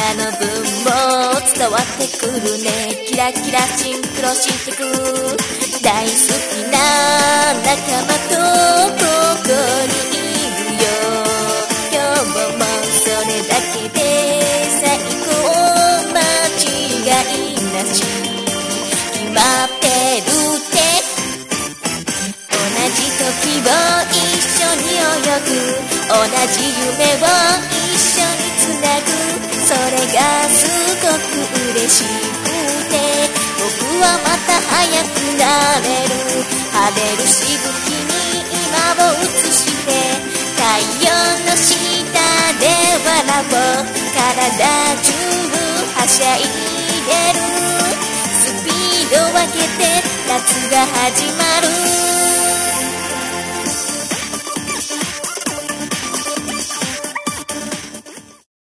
他の分も伝わってくるね。キラキラシンクロしてく。大好きな仲間とここにいるよ。今日もそれだけで最高、間違いなし。決まってるって同じ時を一緒に泳ぐ、同じ夢を一緒につなぐ。それがすごく嬉しくて、僕はまた速くなれる。晴れるしぶきに今を映して、太陽の下で笑おう。体中はしゃいでる。スピードを上げて夏が始まる。